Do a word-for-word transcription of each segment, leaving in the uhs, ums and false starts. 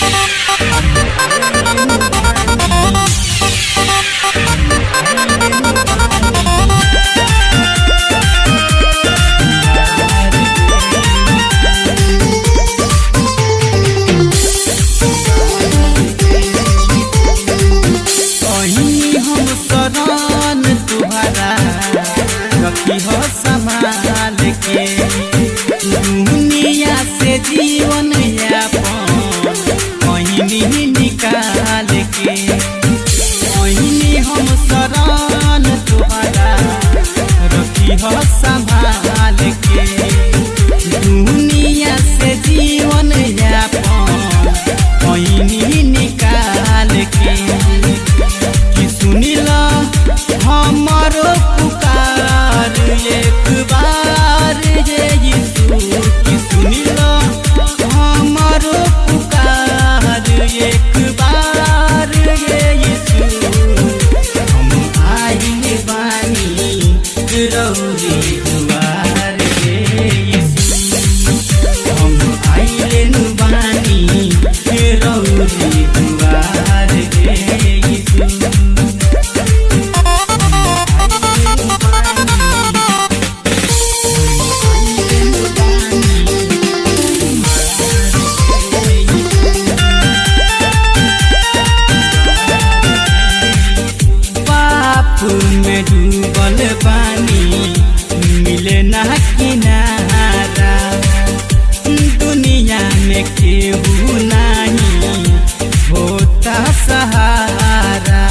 संभाल के दुनिया से जीवन यापन पहिनी निकाल के पहिनी हम शरण तुहरा रखी हो संभाल के दुनिया से जीवन यापन पहिनी निकाल के कि सुनिला हमारो पुकार एक बार ये यीशु की सुनिला हमारो पुकार एक बार ये यीशु हम आइले बानी रौरी दुआर ये यीशु हम आइले बानी रौरी दुआर ये यीशु में डूबल पानी मिले ना किनारा दुनिया में केहू नहीं होता सहारा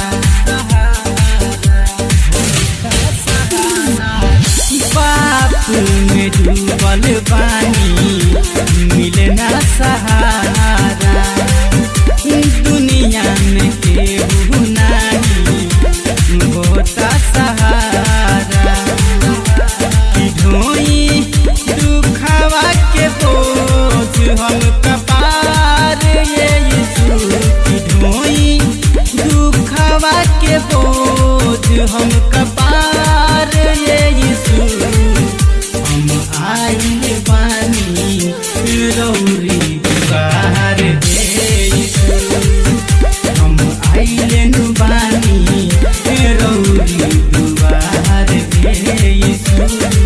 पाप में डूबल पानी मिले ना सहारा दुनिया में केहू नहीं होता सहारा कि ढोई दुखवा के बोझ हम कपार ये यीशु कि ढोई दुखवा के बोझ हम कपार ये यीशु हम आइले बानी रौरी दुआर ये यीशु हम आइले बानी रौरी दुआर ये यीशु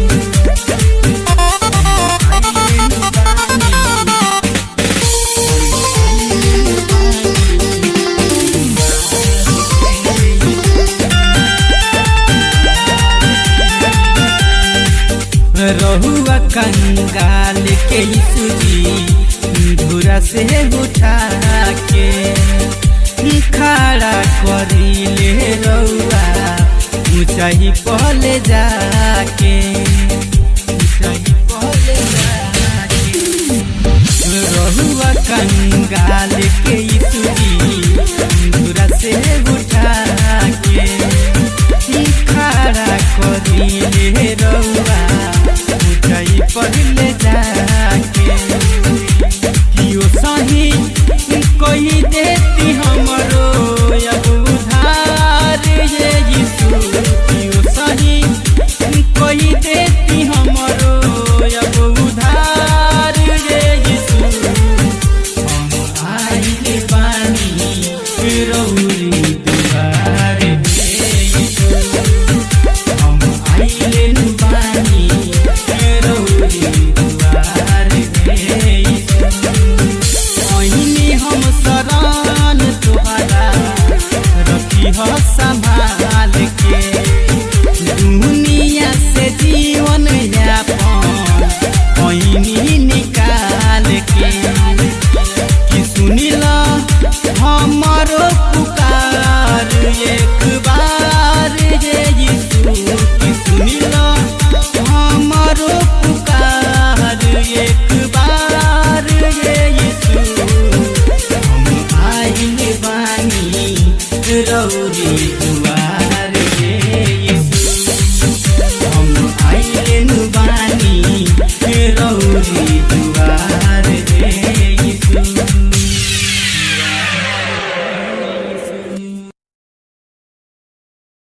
रहुआ कंगाल के यीशु जी धुरा से उठा के खड़ा करिले रउआ ऊंचाई पहले जाके ऊंचाई पहले जाके रहुआ कंगाल के यीशु जी धुरा से उठा के खड़ा करिले